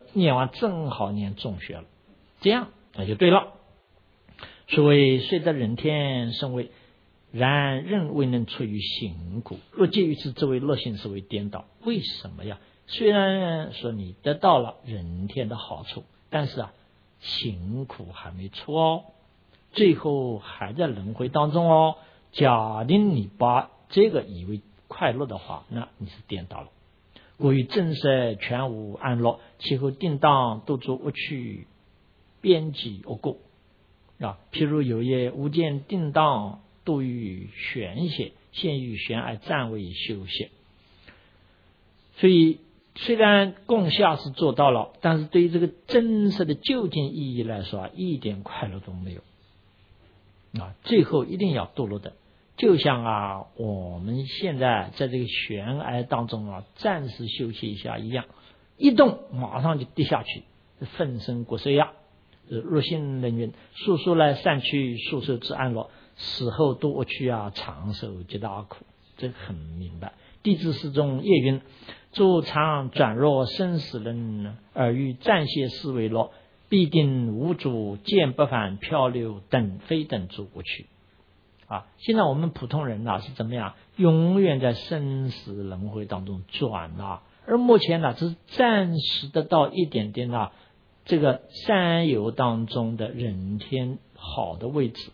念完正好念中学了，这样那就对了。所谓虽得人天生位，然仍未能出于行苦，若介于此，则为乐性，是为颠倒。为什么呀？虽然说你得到了人天的好处，但是行苦还没出哦，最后还在轮回当中哦。假定你把这个以为快乐的话，那你是颠倒了。故于正色全无安乐，其后定当度诸恶趣，边际恶过譬如有业无间定当度于玄邪，现于玄而暂为修邪。所以虽然供下是做到了，但是对于这个真实的究竟意义来说一点快乐都没有最后一定要堕落的。就像我们现在在这个悬崖当中暂时休息一下一样，一动马上就跌下去，粉身骨碎呀。若信人云：速速来散去，速受之安乐，死后多恶趣长受极大苦。这很明白。弟子诗中也云：诸常转若生死人，而欲暂歇思为乐，必定无主见不返漂流等非等诸恶趣。现在我们普通人是怎么样？永远在生死轮回当中转而目前只是暂时得到一点点这个三有当中的人天好的位置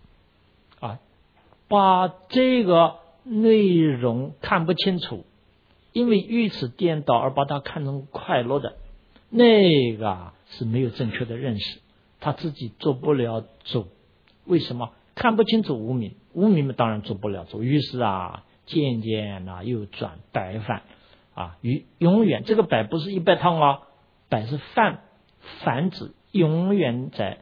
把这个内容看不清楚，因为于此颠倒而把它看成快乐的，那个是没有正确的认识，他自己做不了主。为什么？看不清楚无明，无明当然做不了主，于是渐渐又转白饭永远这个白不是100趟白是泛指永远在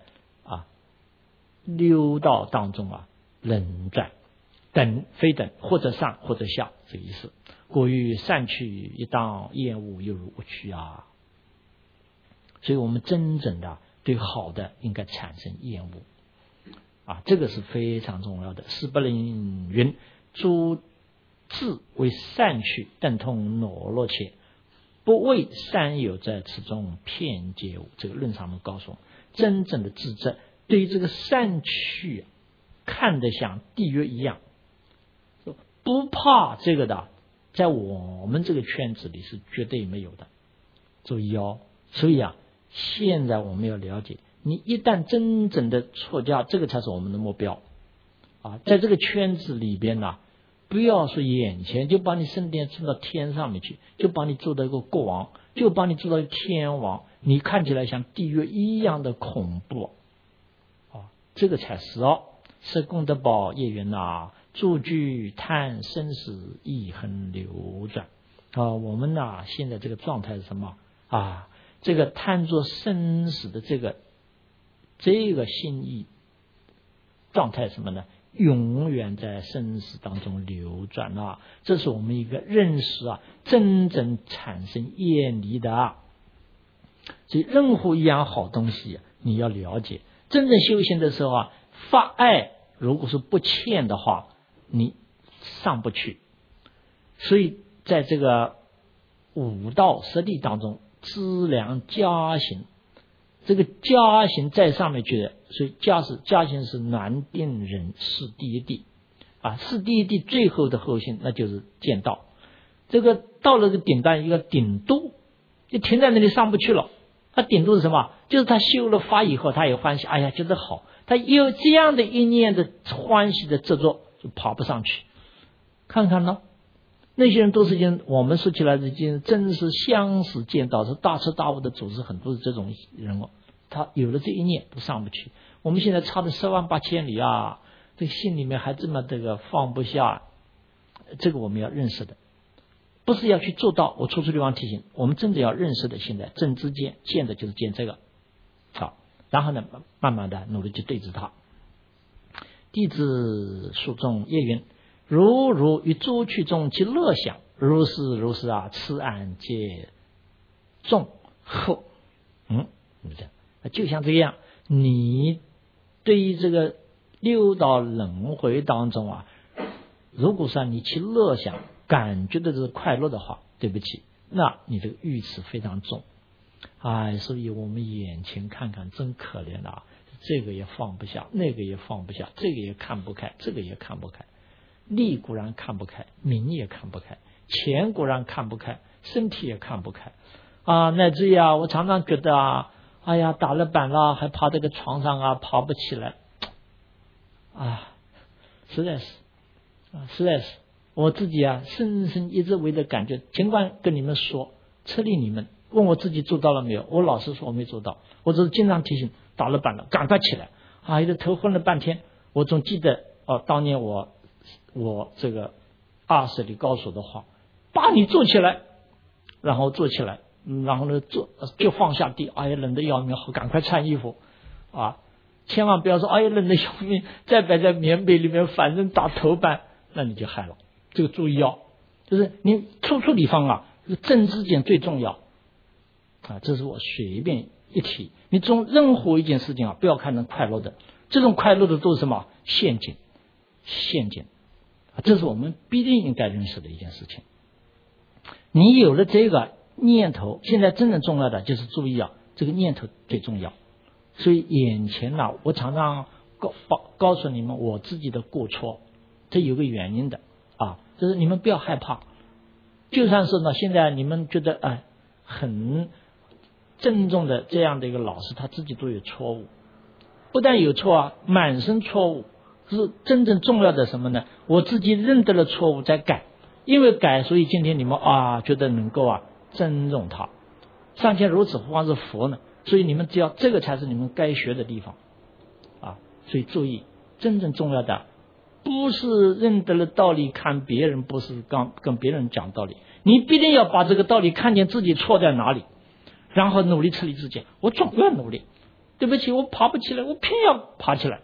六道当中轮转，等非等，或者上或者下，这个意思。故于散去一当厌恶，犹如恶趣所以我们真正的对好的应该产生厌恶这个是非常重要的。释不灵云：诸智为散去，等同懦弱且，不为三有在此中遍皆无。这个论上面告诉我们，真正的智者对于这个散去看得像地狱一样，不怕这个的，在我们这个圈子里是绝对没有的。注意所以现在我们要了解，你一旦真正的出家，这个才是我们的目标在这个圈子里边不要说眼前就把你升天升到天上面去，就把你做到一个国王，就把你做到一个天王，你看起来像地狱一样的恐怖这个才是是功德宝业缘诸居贪生死亦恒流转我们现在这个状态是什么这个贪着生死的这个心意状态什么呢？永远在生死当中流转这是我们一个认识真正产生厌离的所以任何一样好东西你要了解。真正修行的时候发爱如果是不欠的话，你上不去。所以在这个五道十力当中，资粮加行，这个加行在上面去的，所以加行是难定人是第一地是第一地最后的后行，那就是见道。这个到了个顶端，一个顶度就停在那里上不去了。他顶度是什么？就是他修了法以后，他也欢喜，哎呀觉得好，他有这样的一念的欢喜的执着，就爬不上去。看看呢，那些人都是我们说起来已经真是相识见到，是大彻大悟的祖师，很多是这种人他有了这一念都上不去。我们现在差的10万8千里这个心里面还这么这个放不下，这个我们要认识的，不是要去做到。我处处地方提醒我们，真的要认识的。现在正知见，见的就是见这个然后呢慢慢的努力去对治它。弟子书中也云：如于诸趣中其乐想，如是痴安皆众后。就像这样，你对于这个六道轮回当中如果说你去乐想，感觉的是快乐的话，对不起，那你这个欲词非常重。 所以我们眼前看看真可怜啊，这个也放不下，那个也放不下，这个也看不开，这个也看不开，利固然看不开，名也看不开，钱固然看不开，身体也看不开乃至于我常常觉得打了板了还趴这个床上爬不起来实在是我自己深深一直为的感觉，尽管跟你们说策励你们，问我自己做到了没有，我老实说我没做到，我只是经常提醒打了板了赶快起来一直头昏了半天。我总记得当年我这个20里告诉我的话，把你坐起来，然后坐起来，然后呢就放下地，冷得要命，赶快穿衣服千万不要说冷得要命，再摆在棉被里面，反正打头板，那你就害了。这个注意就是你处地方正知见最重要这是我随便一提。你做任何一件事情不要看成快乐的，这种快乐的都是什么？陷阱这是我们必定应该认识的一件事情。你有了这个念头，现在真正重要的就是注意这个念头最重要。所以眼前我常常告诉你们我自己的过错，这有个原因的就是你们不要害怕，就算是现在你们觉得很郑重的这样的一个老师，他自己都有错误，不但有错满身错误，是真正重要的什么呢？我自己认得了错误再改，因为改，所以今天你们觉得能够尊重他。尚且如此，何况是佛呢？所以你们只要这个才是你们该学的地方所以注意，真正重要的不是认得了道理看别人，不是跟别人讲道理，你必定要把这个道理看见自己错在哪里，然后努力处理自己。我总要努力，对不起，我爬不起来，我偏要爬起来。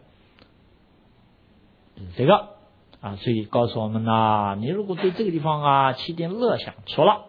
这个所以告诉我们你如果对这个地方起点乐想，错了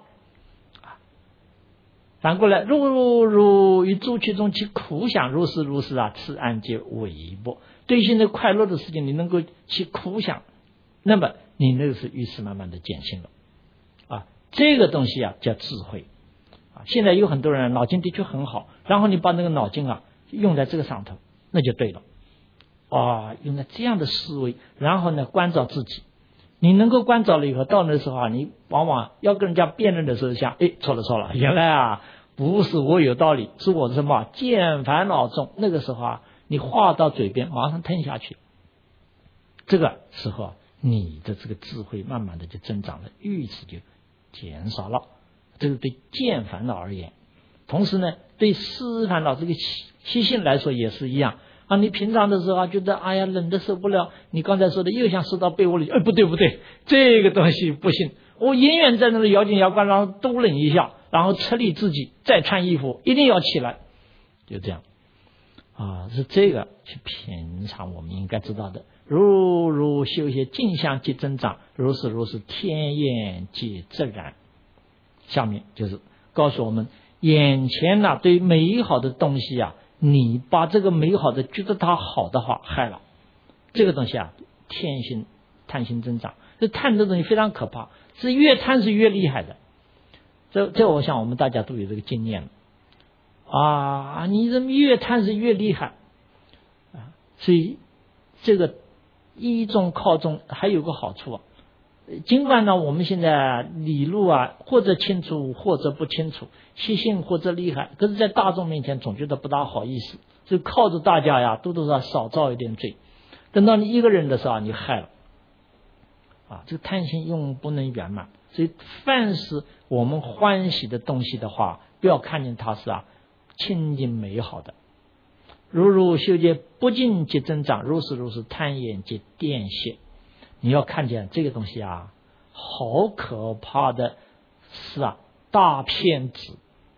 反过来，如于诸趣中其苦想，如是此安皆微薄。对现在快乐的事情你能够起苦想，那么你那个是于是慢慢的减轻了这个东西叫智慧现在有很多人脑筋的确很好，然后你把那个脑筋用在这个上头，那就对了用在这样的思维，然后呢关照自己。你能够关照了以后，到那时候你往往要跟人家辩论的时候想错了，原来不是我有道理，是我什么见烦恼重。那个时候你话到嘴边马上吞下去，这个时候你的这个智慧慢慢的就增长了，愚痴就减少了。这是对见烦恼而言。同时呢，对思烦恼这个习性来说也是一样你平常的时候觉得冷得受不了，你刚才说的又想缩到被窝里，不对，这个东西不行，我永远在那里咬紧牙关，然后多忍一下，然后策励自己再穿衣服，一定要起来，就这样是这个是平常我们应该知道的。如修些镜像即增长，如是天眼即自然。下面就是告诉我们，眼前对美好的东西你把这个美好的觉得它好的话，害了这个东西贪心增长。这贪这东西非常可怕，是越贪是越厉害的。这我想我们大家都有这个经验你这越贪是越厉害所以这个依中靠中还有个好处尽管我们现在理路或者清楚或者不清楚，习性或者厉害，可是在大众面前总觉得不大好意思，所以靠着大家多多少少造一点罪。等到你一个人的时候你害了这个贪心永不能圆满。所以凡是我们欢喜的东西的话，不要看见它是清净美好的。如修戒不净即增长，如是贪眼即电泄。你要看见这个东西好可怕的是大骗子。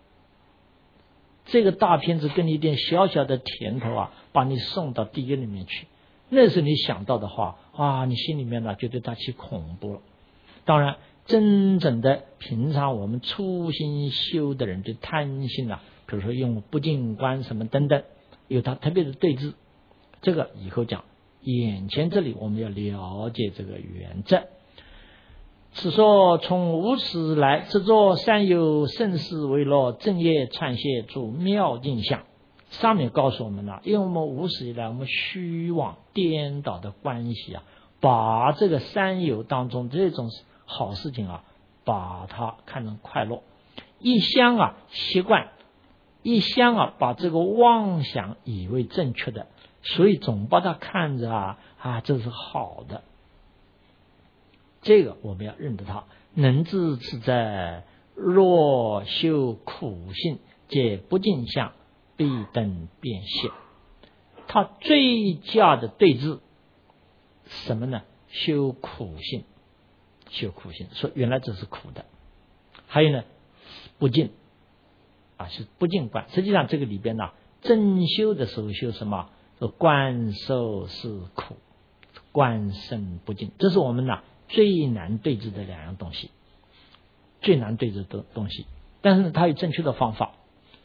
这个大骗子跟你一点小小的甜头把你送到地狱里面去，那是你想到的话你心里面就对他起恐怖了。当然真正的平常我们初心修的人对贪心比如说用不净观什么等等，有他特别的对治，这个以后讲。眼前这里我们要了解这个原则。 此说从无始来，这座山有盛世为乐，正业串谢诸妙境相。上面告诉我们了，因为我们无始以来我们虚妄颠倒的关系啊，把这个三有当中这种好事情啊，把它看成快乐，一厢啊习惯，一厢啊把这个妄想以为正确的，所以总把它看着这是好的。这个我们要认得它，能自自在，若修苦性，皆不净相，必等变现。它最佳的对治什么呢？修苦性，修苦性，说原来这是苦的。还有呢，不净是不净观。实际上这个里边呢，正修的时候修什么？说观受是苦，观身不净，这是我们最难对治的两样东西，最难对治的东西。但是呢，它有正确的方法，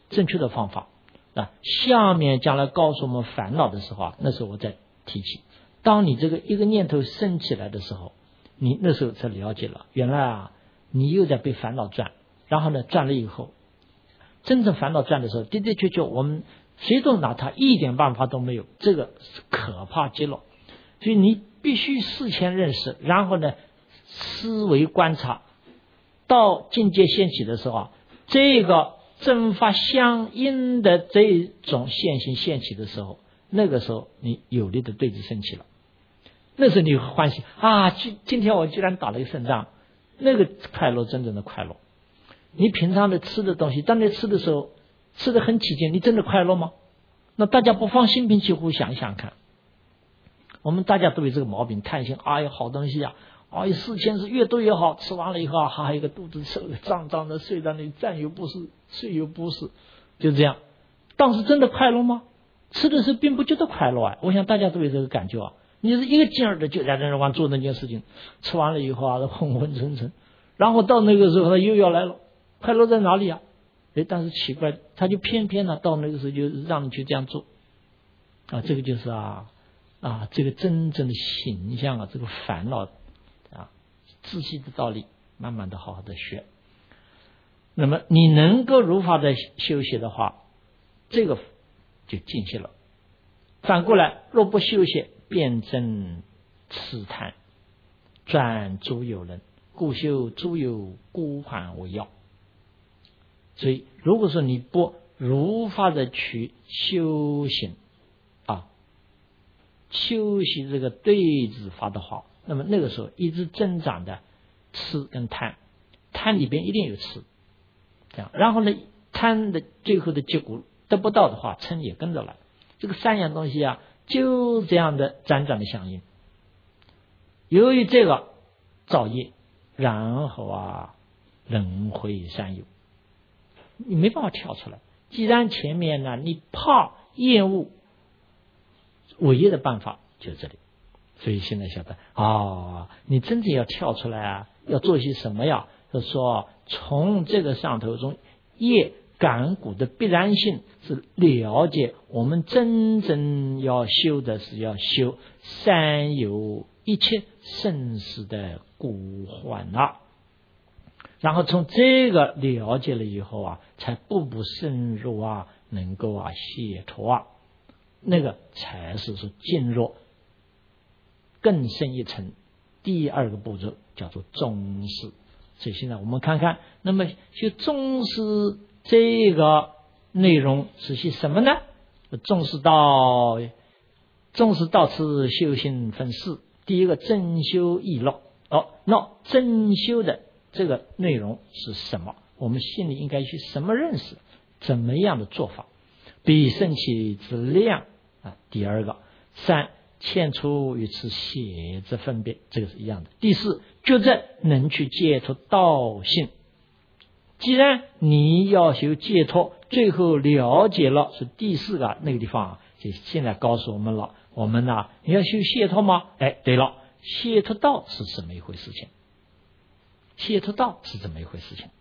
下面将来告诉我们烦恼的时候那时候我再提起。当你这个一个念头升起来的时候，你那时候才了解了，原来你又在被烦恼转，然后呢转了以后，真正烦恼转的时候，的的确确我们谁都拿它一点办法都没有，这个是可怕极了。所以你必须事前认识，然后呢思维观察，到境界现起的时候这个正法相应的这种现行现起的时候，那个时候你有力的对峙升起了，那时候你会欢喜今天我居然打了一胜仗，那个快乐，真正的快乐。你平常的吃的东西，当你吃的时候吃得很起劲，你真的快乐吗？那大家不放心平气和想想看，我们大家都有这个毛病，贪心好东西事前是越多越好，吃完了以后还有一个肚子胀胀的，睡在那里站又不是睡又不是，就这样。当时真的快乐吗？吃的时候并不觉得快乐我想大家都有这个感觉你是一个劲儿的就在那往做那件事情，吃完了以后昏昏沉沉，然后到那个时候他又要来了，快乐在哪里但是奇怪，他就偏偏到那个时候就让你去这样做这个就是这个真正的形象这个烦恼自细的道理，慢慢的好好的学。那么你能够如法的修习的话，这个就尽息了。反过来，若不修习，便增痴贪，转诸有人，故修诸有孤缓为要。所以如果说你不如法的去修行修习这个对治法的话，那么那个时候一直增长的痴跟贪，贪里边一定有痴，这样，然后呢贪的最后的结果得不到的话，嗔也跟着来，这个三样东西就这样的辗转的相应。由于这个造业，然后轮回三有，你没办法跳出来。既然前面你怕厌恶，唯一的办法就是这里。所以现在晓得你真正要跳出来要做些什么就是说从这个上头中业感果的必然性，是了解我们真正要修的是要修三有一切生死的孤患然后从这个了解了以后才步步深入能够解脱那个才是说进入更深一层，第二个步骤叫做宗师。所以现在我们看看，那么就宗师这个内容是些什么呢？宗师道此修行分四，第一个真修易乐那真修的这个内容是什么？我们心里应该去什么认识？怎么样的做法？比升起之量第二个，三欠出与此写之分别，这个是一样的。第四，觉证能去解脱道性。既然你要修解脱，最后了解了是第四个那个地方就现在告诉我们了。我们你要修解脱吗？对了，解脱道是怎么一回事情？解脱道是怎么一回事情？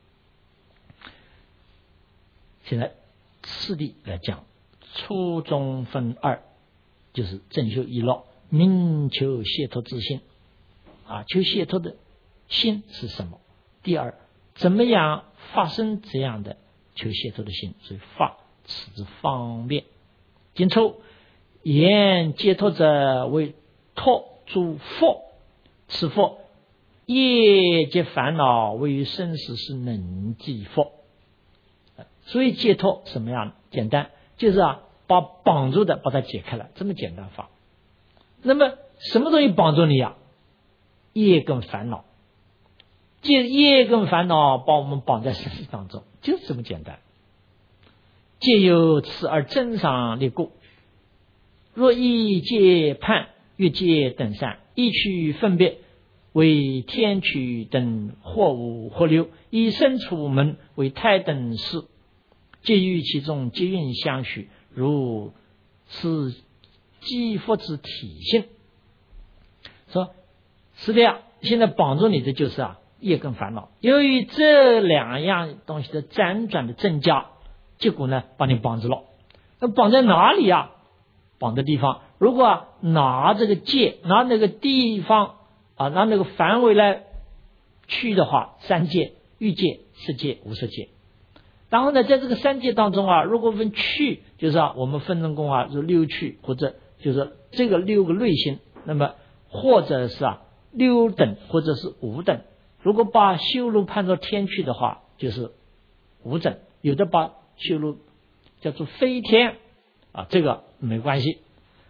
现在次第来讲，初中分二，就是正修一乐，明求解脱自性求解脱的心是什么？第二，怎么样发生这样的求解脱的心？所以法此之方便。今抽言解脱者为脱诸佛，此佛业界烦恼为于生死是能济佛。所以解脱什么样简单，就是把绑住的把它解开了，这么简单法。那么什么东西绑住你业跟烦恼，借业跟烦恼把我们绑在生死当中，就是这么简单。借由此而增上立故，若依界判越界等善，一取分别为天取等或无或六，以身处门为胎等事，皆于其中皆运相许，如是积佛之体性。说是的呀，现在绑住你的就是业跟烦恼，由于这两样东西的辗转的增加，结果呢把你绑住了。那绑在哪里绑的地方，如果拿这个界，拿那个地方拿那个范围来去的话，三界、欲界、色界、无色界。然后呢，在这个三界当中如果分去，就是我们分成功就六趣，或者就是这个六个类型，那么或者是六等，或者是五等。如果把修路判作天趣的话，就是五等；有的把修路叫做非天这个没关系。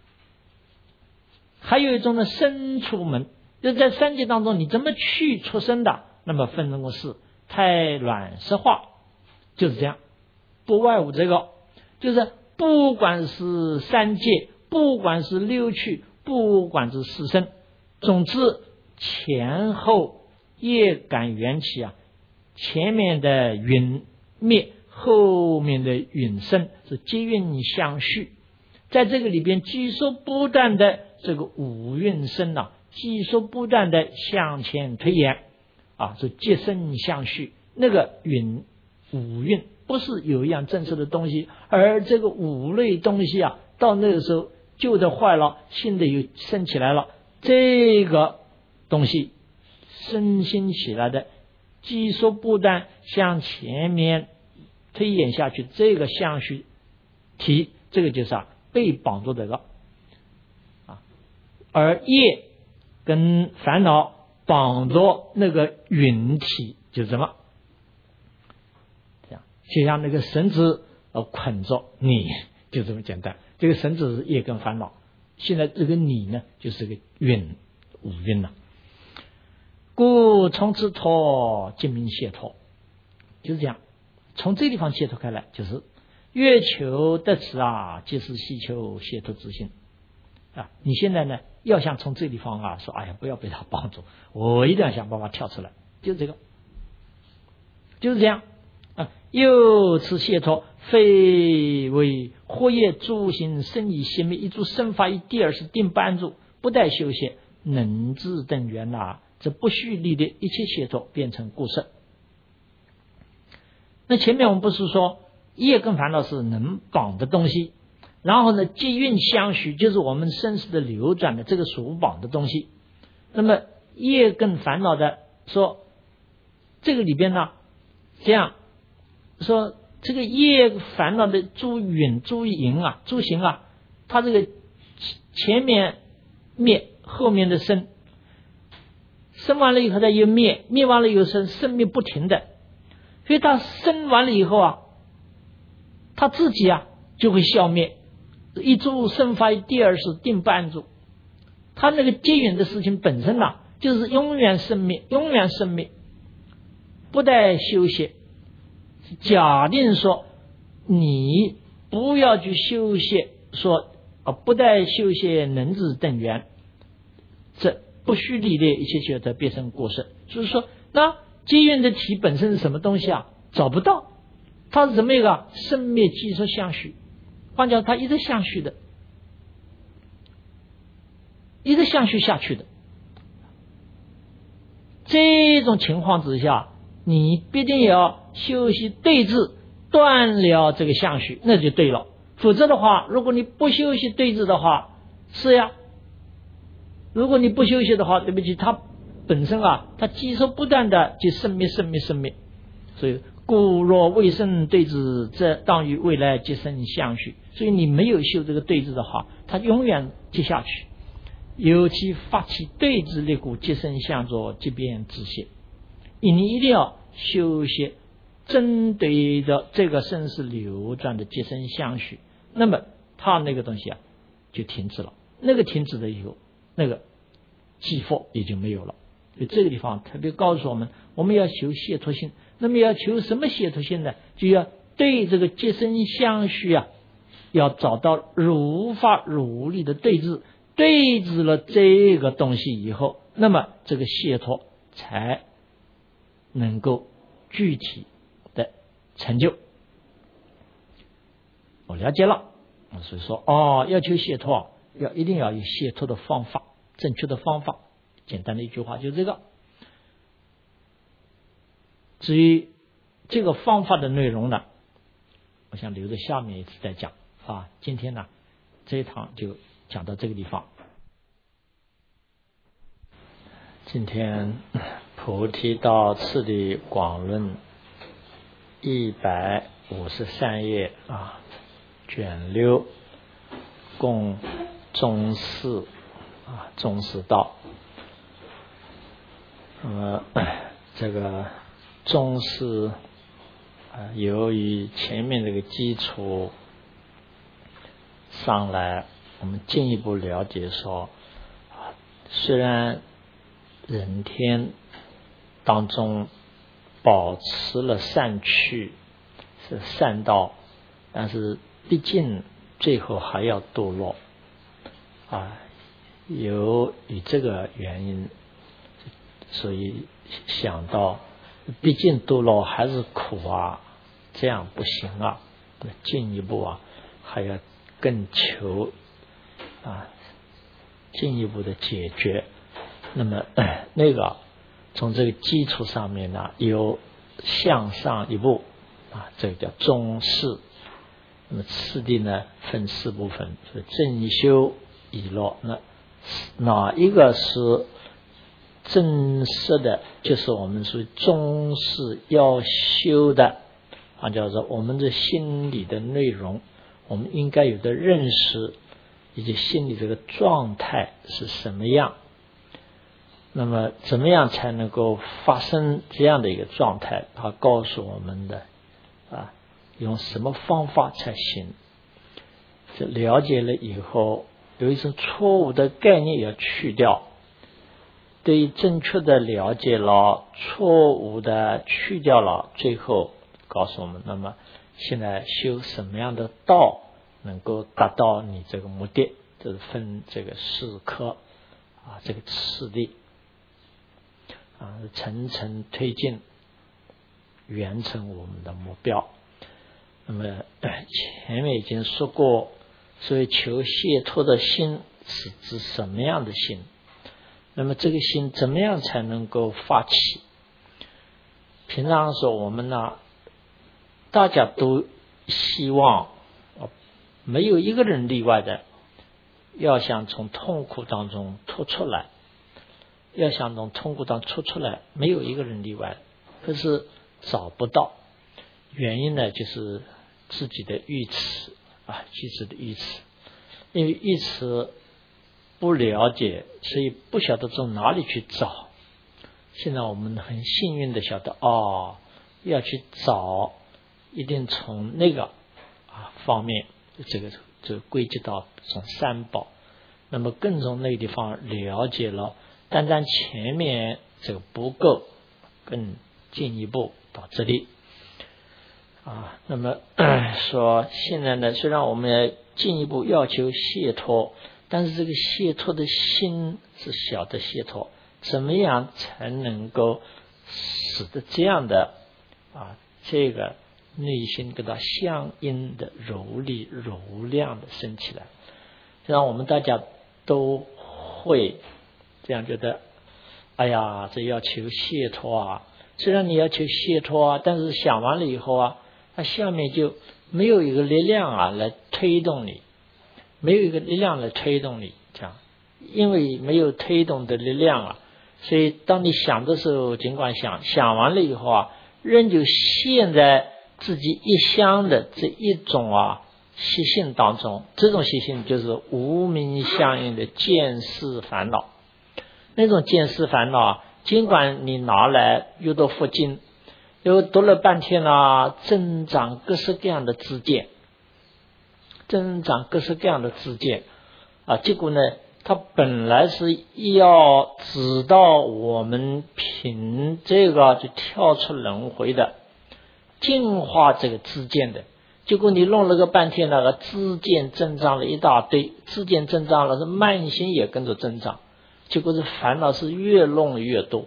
还有一种呢，生出门，就是在三界当中你怎么去出生的，那么分成是胎卵湿化，就是这样，不外乎这个，就是不管是三界，不管是六趣，不管是四生，总之前后业感缘起前面的云灭，后面的云生，是皆运相续。在这个里边基数不断的这个五蕴生基数不断的向前推演是皆生相续。那个五蕴不是有一样正式的东西，而这个五类东西到那个时候旧的坏了，新的又生起来了，这个东西生兴起来的基数不断向前面推演下去，这个相续体，这个就是被绑住的而业跟烦恼绑着那个云体，就是什么？这样，就像那个绳子捆着你，就这么简单。这个绳子是业跟烦恼，现在这个你呢，就是个五蕴了。故从此脱即名解脱，就是这样。从这个地方解脱开来，就是越求得此即是希求解脱之心你现在呢，要想从这个地方说，哎呀，不要被他绑住，我一定要想办法跳出来，就是这个，就是这样又此解脱，非为惑业诸行生以息灭，一诸生法以第二是定不安住，不待修学，能至等缘这不虚立的一切解脱变成故事。那前面我们不是说业跟烦恼是能绑的东西，然后呢皆运相续，就是我们生死的流转的这个属绑的东西。那么业跟烦恼的说这个里边这样说，这个业烦恼的诸允诸淫诸行它这个前面灭，后面的生完了以后它又灭，灭完了以后生灭不停的，所以它生完了以后它自己就会消灭。一诸生法以第二是定不安住，它那个结缘的事情本身就是永远生灭，永远生灭，不待修学。假定说你不要去修学，说不待修学能至等缘，这不虚理的一切觉得变成过失。所以说那结缘的体本身是什么东西找不到，它是什么一个生灭基础相续，换句话它一直相续的，一直相续下去的。这种情况之下，你必定要修习对治，断了这个相续，那就对了。否则的话，如果你不修习对治的话，是呀，如果你不修习的话，对不起，它本身它接受不断的就生灭，所以故若未生对治，则当于未来即生相续。所以你没有修这个对治的话，它永远接下去。尤其发起对治立故，即生相作，即变自性。你一定要修些针对的这个生死流转的即生相续，那么它那个东西就停止了。那个停止了以后，那个继佛也就没有了。所以这个地方特别告诉我们，我们要求解脱性。那么要求什么解脱性呢？就要对这个即生相续要找到如法如理的对治，对治了这个东西以后，那么这个解脱才能够具体的成就。我了解了，所以说要求解脱一定要有解脱的方法，正确的方法。简单的一句话就这个。至于这个方法的内容呢，我想留着下面一次再讲今天呢这一堂就讲到这个地方。今天菩提道次第广论153页卷6，共中四道。那么这个中四由于前面这个基础上来，我们进一步了解说，虽然人天当中保持了善趣，是善道，但是毕竟最后还要堕落由于这个原因，所以想到毕竟堕落还是苦这样不行进一步还要更求进一步的解决。那么那个从这个基础上面呢，有向上一步这个叫中四。那么次第呢分4部分，所以正修已落。那哪一个是正式的，就是我们属于中四要修的叫做我们的心理的内容，我们应该有的认识以及心理这个状态是什么样。那么怎么样才能够发生这样的一个状态，他告诉我们的用什么方法才行。这了解了以后，有一种错误的概念要去掉，对于正确的了解了，错误的去掉了，最后告诉我们，那么现在修什么样的道能够达到你这个目的，就是分这个4科这个次第层层推进，完成我们的目标。那么前面已经说过，所以求解脱的心是指什么样的心？那么这个心怎么样才能够发起？平常说我们大家都希望没有一个人例外的，要想从痛苦当中脱出来，没有一个人例外，可是找不到。原因呢，就是自己的愚痴因为愚痴不了解，所以不晓得从哪里去找。现在我们很幸运的晓得要去找，一定从那个方面，这个归结到从三宝。那么更从那个地方了解了，单前面这个不够，更进一步到这里那么说现在呢，虽然我们进一步要求解脱，但是这个解脱的心是小的解脱，怎么样才能够使得这样的这个内心跟它相应的柔理柔亮的升起来，让我们大家都会这样觉得，这要求解脱虽然你要求解脱但是想完了以后它下面就没有一个力量来推动你，这样因为没有推动的力量所以当你想的时候，尽管想完了以后啊，仍旧陷在自己一向的这一种习性当中。这种习性就是无明相应的见识烦恼。那种见识烦恼，尽管你拿来阅读佛经，又读了半天增长各式各样的知见，结果呢，他本来是要知道我们凭这个就跳出轮回的，净化这个知见的，结果你弄了个半天，那个知见增长了一大堆，知见增长了，是慢心也跟着增长，结果是烦恼是越弄越多。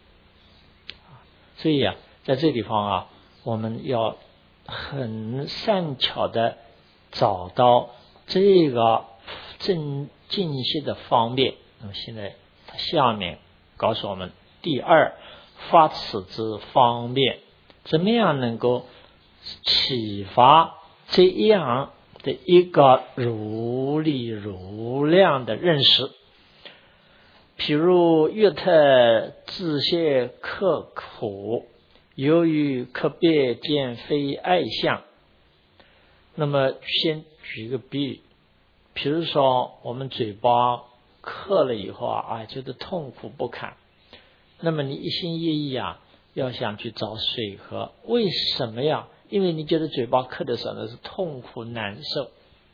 所以在这地方我们要很善巧的找到这个正静息的方面。那么现在他下面告诉我们，第二，发此之方便，怎么样能够启发这样的一个如理如量的认识。譬如月特自谢克苦，由于可别见非爱相。那么先举一个比喻，譬如说我们嘴巴渴了以后觉得痛苦不堪，那么你一心一意要想去找水喝，为什么呀？因为你觉得嘴巴渴的时候那是痛苦难受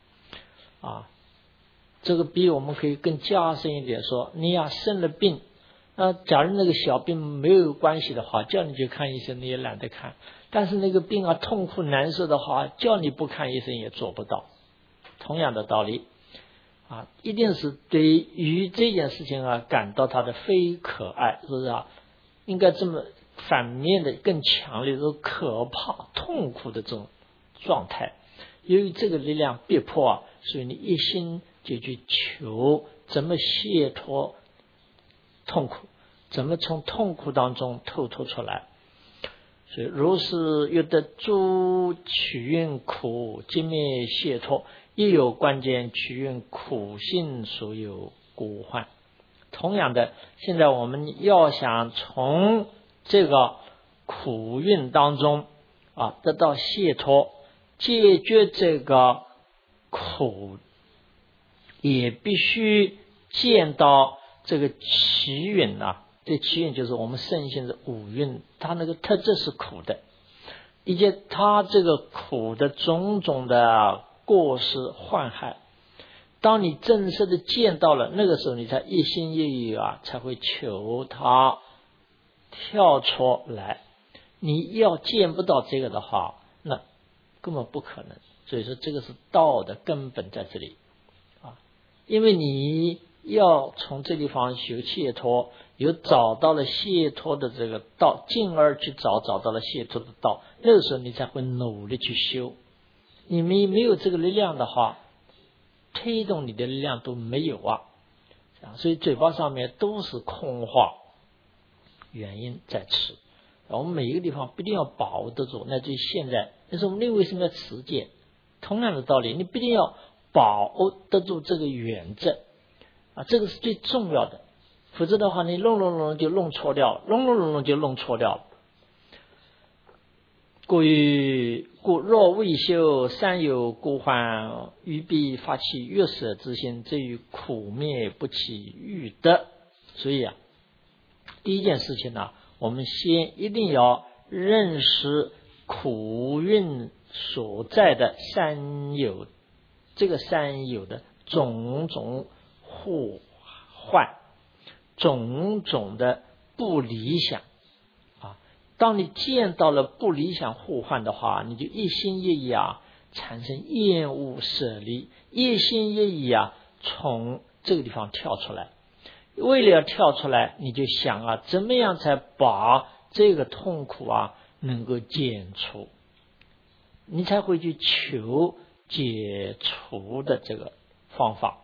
这个比喻我们可以更加深一点说，你生了病，假如那个小病没有关系的话，叫你去看医生你也懒得看，但是那个病痛苦难受的话，叫你不看医生也做不到。同样的道理一定是对于这件事情感到它的非可爱，是不是应该这么反面的更强烈的可怕痛苦的这种状态。由于这个力量逼迫所以你一心就去求怎么解脱痛苦，怎么从痛苦当中透脱出来。所以如是欲得诸取运苦，即灭解脱，亦有关键取运苦性所有故患。同样的，现在我们要想从这个苦运当中得到解脱，解决这个苦，也必须见到这个起运这起运就是我们圣性的五蕴，它那个特质是苦的，以及它这个苦的种种的过失患害。当你正式的见到了，那个时候你才一心一意才会求它跳出来。你要见不到这个的话，那根本不可能。所以说这个是道的根本在这里因为你要从这地方修解脱，有找到了解脱的这个道，进而去找到了解脱的道，那个时候你才会努力去修。你没有这个力量的话，推动你的力量都没有所以嘴巴上面都是空话，原因在此。我们每一个地方必定要把握得住，乃至于现在，但是我们为什么要持戒？同样的道理，你必定要把握得住这个原则这个是最重要的。否则的话，你弄就弄错掉了，弄就弄错掉了。故若未修三有故患，欲必发起越舍之心，至于苦灭不起欲得。所以第一件事情我们先一定要认识苦运所在的三有，这个三有的种种祸患，种种的不理想当你见到了不理想祸患的话，你就一心一意产生厌恶舍离，一心一意从这个地方跳出来。为了要跳出来，你就想怎么样才把这个痛苦能够减除，你才会去求解除的这个方法。